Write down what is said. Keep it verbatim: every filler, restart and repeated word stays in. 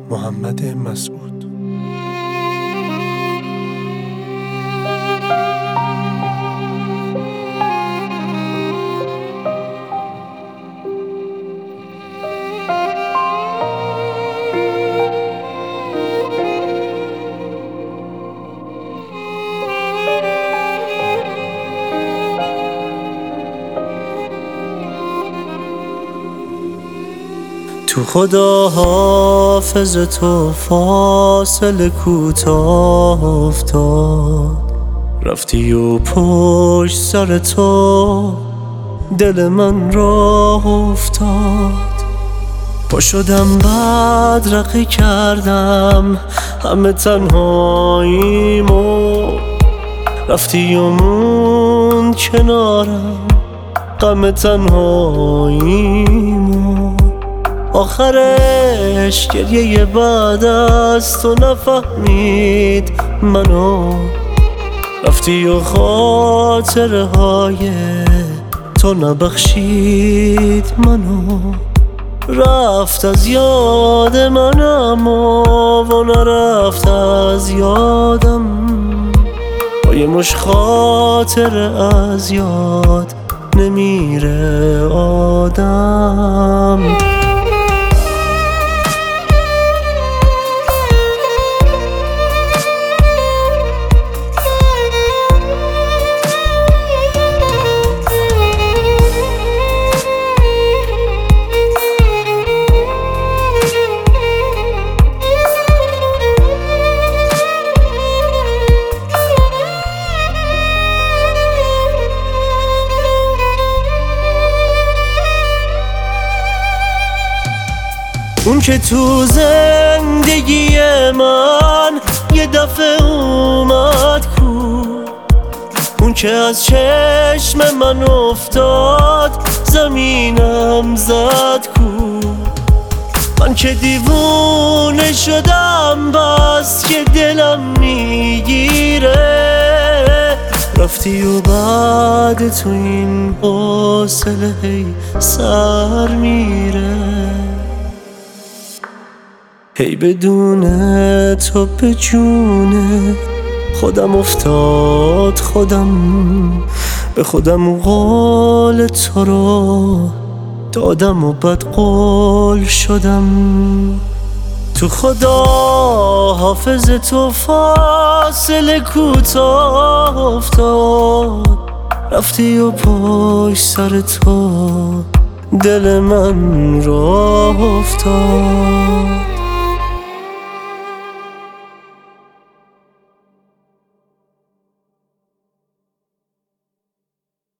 محمد مسعود. تو خدا حافظ تو فاصله کوتاه افتاد، رفتی و پشت سر تو دل من راه افتاد. پا شدم بدرقی کردم همه تنهاییمو، رفتی و موند کنارم غم تنهاییمو. آخرش گریه بعد از تو نفهمید منو، رفتی و خاطره های تو نبخشید منو. رفت از یاد من اما و نرفت از یادم، با یه مش خاطره از یاد نمیره آدم. اون که تو زندگی من یه دفعه اومد کو، اون که از چشم من افتاد زمینم زد کو. من که دیوونه شدم بس که دلم میگیره، رفتی و بعد تو این حوصله هی سر میره. هی بدون تو به جونه خودم افتاد خودم، به خودم قول تو رو دادم و بد قول شدم. تو خدا حافظ تو فاصله کوتاه افتاد، رفتی و پشت سر تو دل من راه افتاد.